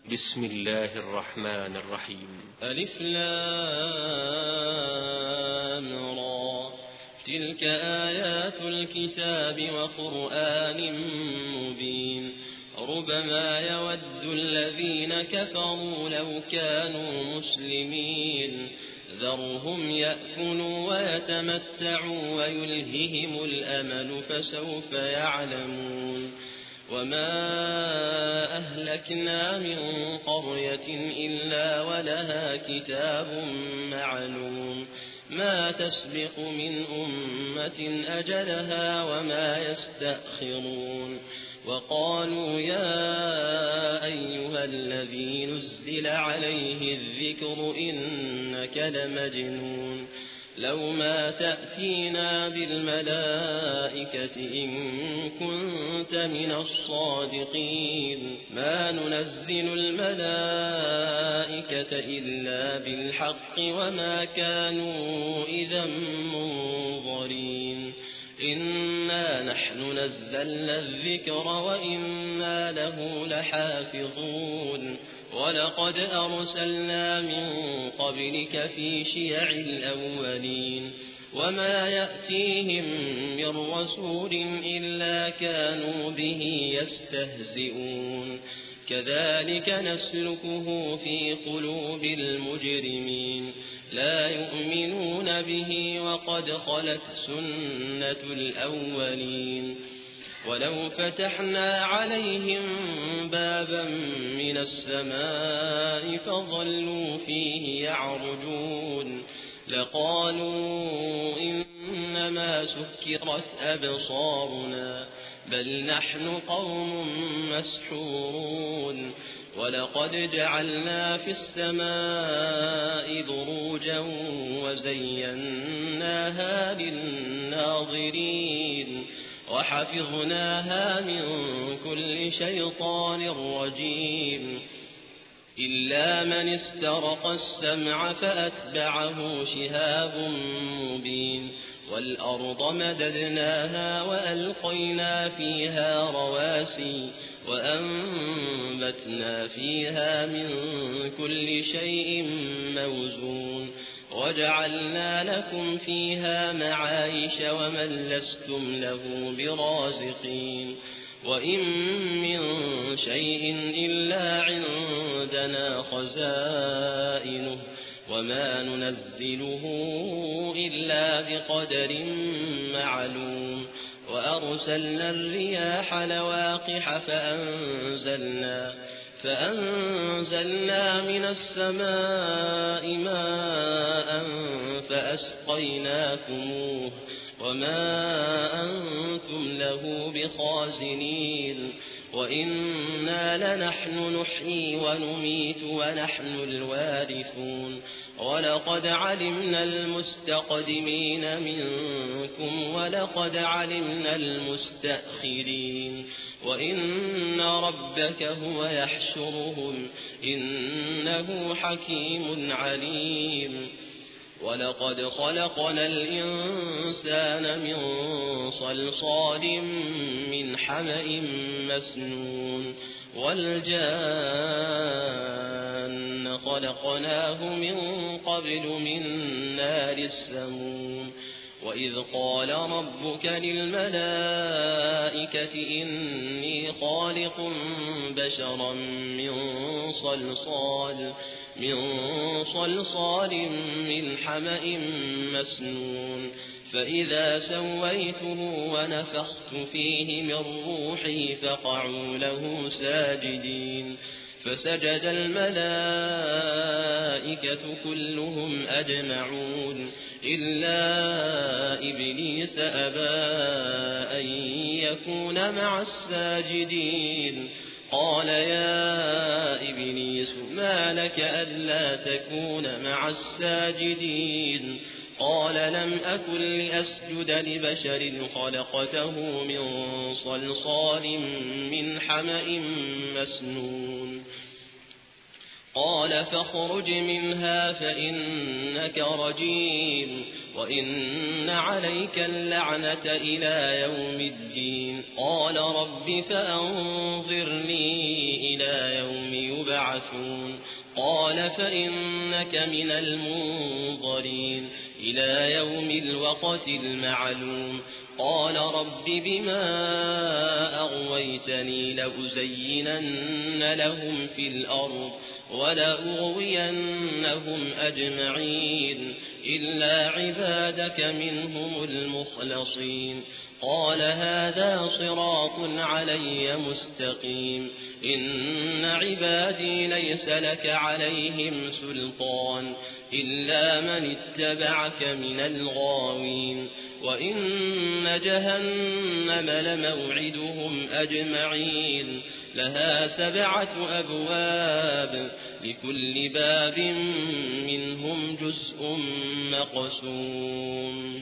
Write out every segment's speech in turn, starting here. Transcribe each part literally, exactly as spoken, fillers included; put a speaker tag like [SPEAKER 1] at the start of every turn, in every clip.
[SPEAKER 1] بسم الله الرحمن الرحيم.
[SPEAKER 2] ألف لام را، تلك آيات الكتاب وقرآن مبين. ربما يود الذين كفروا لو كانوا مسلمين، ذرهم يأكلوا ويتمتعوا ويلههم الأمل فسوف يعلمون. وما أهلكنا من قرية إلا ولها كتاب معلوم، ما تسبق من أمة أجلها وما يستأخرون. وقالوا يا أيها الذي نزل عليه الذكر إنك لمجنون، لو ما تأتينا بالملائكة إن كنت من الصادقين. ما ننزل الملائكة إلا بالحق وما كانوا إذا منظرين. إنا نحن نزلنا الذكر وإنا له لحافظون. ولقد أرسلنا من قبلك في شيع الأولين، وما يأتيهم من رسول إلا كانوا به يستهزئون. كذلك نسلكه في قلوب المجرمين، لا يؤمنون به وقد خلت سنة الأولين. ولو فتحنا عليهم بابا من السماء فظلوا فيه يعرجون لقالوا إنما سكرت أبصارنا بل نحن قوم مسحورون. ولقد جعلنا في السماء بروجا وزيناها للناظرين وحفظناها من كل شيطان رجيم إلا من استرق السمع فأتبعه شهاب مبين. والأرض مددناها وألقينا فيها رواسي وأنبتنا فيها من كل شيء موزون وجعلنا لكم فيها معايش ومن لستم له برازقين. وإن من شيء إلا عندنا خزائنه وما ننزله إلا بقدر معلوم. وأرسلنا الرياح لواقح فأنزلنا فأنزلنا من السماء ماء فأسقيناكموه وما أنتم له بخازنين. وإنا لنحن نحيي ونميت ونحن الوارثون. ولقد علمنا المستقدمين منكم ولقد علمنا المستأخرين. وإن ربك هو يحشرهم إنه حكيم عليم. ولقد خلقنا الإنسان من صلصال من حمأ مسنون والجان خلقناه من قبل من نار السموم. وإذ قال ربك للملائكة إني خالق بشرا من صلصال من صلصال من حمأ مسنون فإذا سويته ونفخت فيه من روحي فقعوا له ساجدين. فسجد الملائكة كلهم أجمعون إلا إبليس أبى أن يكون مع الساجدين. قال يا إبليس ما لك ألا تكون مع الساجدين؟ قال لم أكن لأسجد لبشر خلقته من صلصال من حمأ مسنون. قال فاخرج منها فإنك رجيم وإن عليك اللعنة إلى يوم الدين قال رب فأنظرني إلى يوم يبعثون قال فإنك من المنظرين إلى يوم الوقت المعلوم قال رب بما أغويتني لأزينن لهم في الأرض ولأغوينهم أجمعين إلا عبادك منهم المخلصين قال هذا صراط علي مستقيم إن عبادي ليس لك عليهم سلطان إلا من اتبعك من الغاوين وإن جهنم لموعدهم أجمعين لها سبعة أبواب لكل باب منهم جزء مقسوم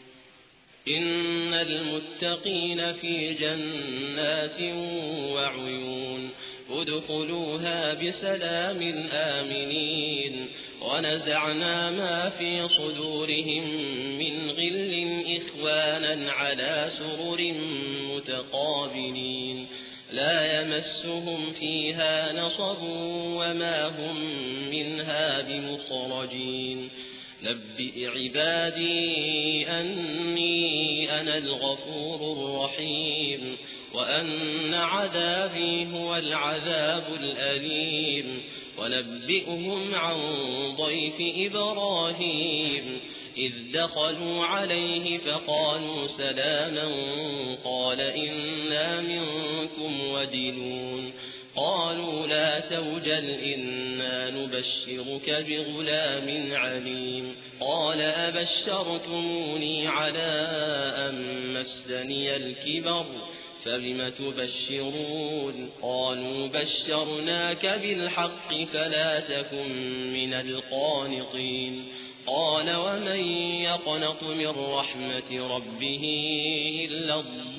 [SPEAKER 2] إن المتقين في جنات وعيون ادخلوها بسلام آمنين ونزعنا ما في صدورهم من غل إخوانا على سرر متقابلين لا يمسهم فيها نصب وما هم منها بمخرجين نبئ عبادي أني أنا الغفور الرحيم وأن عذابي هو العذاب الأليم ونبئهم عن ضيف إبراهيم إذ دخلوا عليه فقالوا سلاما قال إنا منكم وجلون قالوا لا توجل إنا نبشرك بغلام عليم قال أبشرتموني على أن مسني الكبر فبم تبشرون قالوا بشرناك بالحق فلا تكن من القانطين قال ومن يقنط من رحمة ربه إلا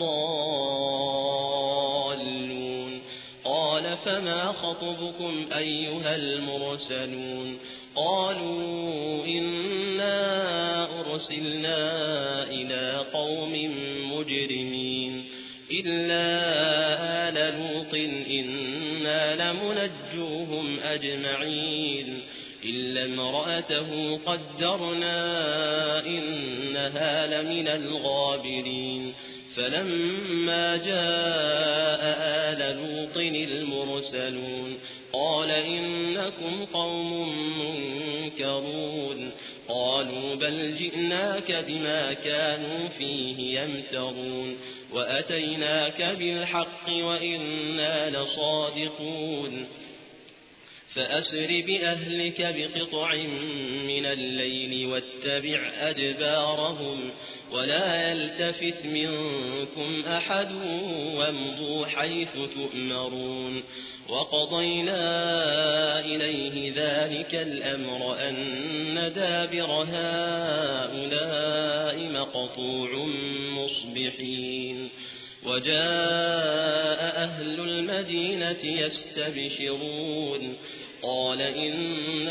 [SPEAKER 2] الضالون قال فما خطبكم أيها المرسلون قالوا إنا أرسلنا إلى قوم مجرمين إلا آل لوط إنا لمنجوهم أجمعين إلا امرأته قدرنا إنها لمن الغابرين فلما جاء آل لوط المرسلون قال إنكم قوم منكرون قالوا بل جئناك بما كانوا فيه يمترون وأتيناك بالحق وإنا لصادقون فأسر بأهلك بقطع من الليل واتبع أدبارهم ولا يلتفت منكم أحد وامضوا حيث تؤمرون وقضينا إليه ذلك الأمر أن دابر هؤلاء مقطوع مصبحين وجاء أهل المدينة يستبشرون قال إن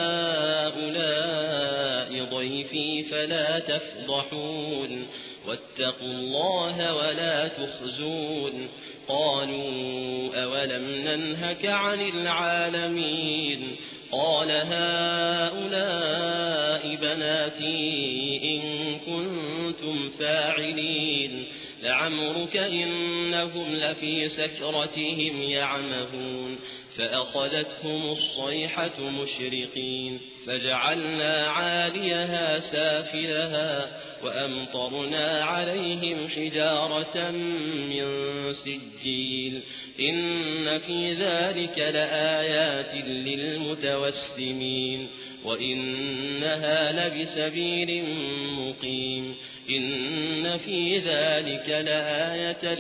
[SPEAKER 2] هؤلاء ضيفي فلا تفضحون واتقوا الله ولا تخزون قالوا أولم ننهك عن العالمين قال هؤلاء بناتي إن كنتم فاعلين لعمرك إنهم لفي سكرتهم يعمهون فأخذتهم الصيحة مشرقين فجعلنا عاليها سافلها وأمطرنا عليهم حجارة من سجيل إن في ذلك لآيات للمتوسمين وإنها لبسبيل مقيم إن في ذلك لآية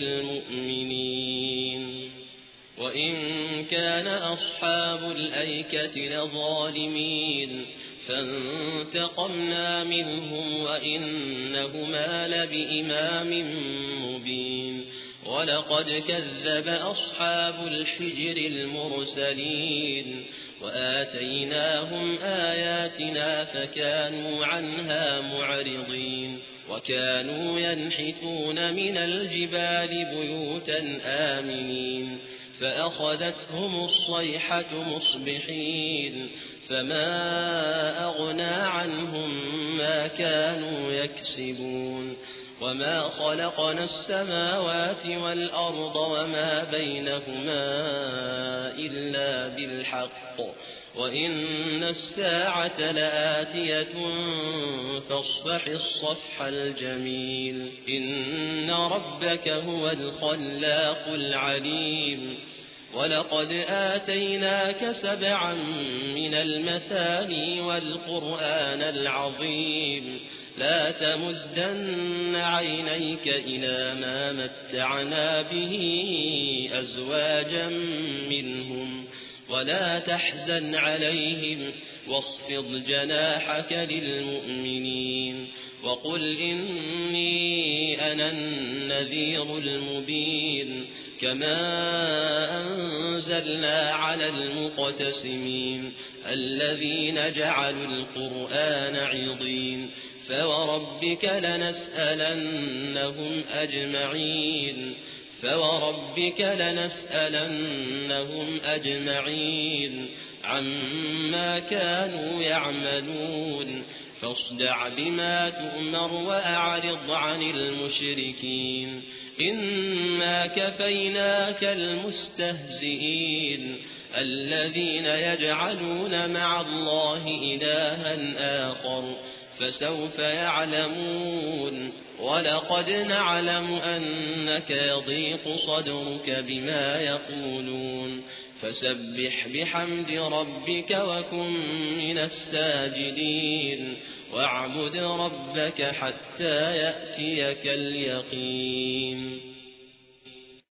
[SPEAKER 2] للمؤمنين وإن كان أصحاب الأيكة لظالمين فانتقمنا منهم وإنهما لبإمام مبين ولقد كذب أصحاب الحجر المرسلين وآتيناهم آياتنا فكانوا عنها معرضين وكانوا ينحتون من الجبال بيوتا آمنين فأخذتهم الصيحة مصبحين فما أغنى عنهم ما كانوا يكسبون وما خلقنا السماوات والأرض وما بينهما إلا بالحق وإن الساعة لآتية فاصفح الصفح الجميل إن ربك هو الخلاق العليم ولقد آتيناك سبعا من المثاني والقرآن العظيم لا تمدن عينيك إلى ما متعنا به أزواجا منهم ولا تحزن عليهم واخفض جناحك للمؤمنين وقل إني أنا النذير المبين كما أنزلنا على المقتسمين الذين جعلوا القرآن عضين فوربك لنسألنهم أجمعين فوربك لنسألنهم أجمعين عما كانوا يعملون فاصدع بما تؤمر وأعرض عن المشركين إنا كفيناك المستهزئين الذين يجعلون مع الله إلها آخر فسوف يعلمون ولقد نعلم أنك يضيق صدرك بما يقولون فسبح بحمد ربك وكن من الساجدين واعبد ربك حتى يأتيك اليقين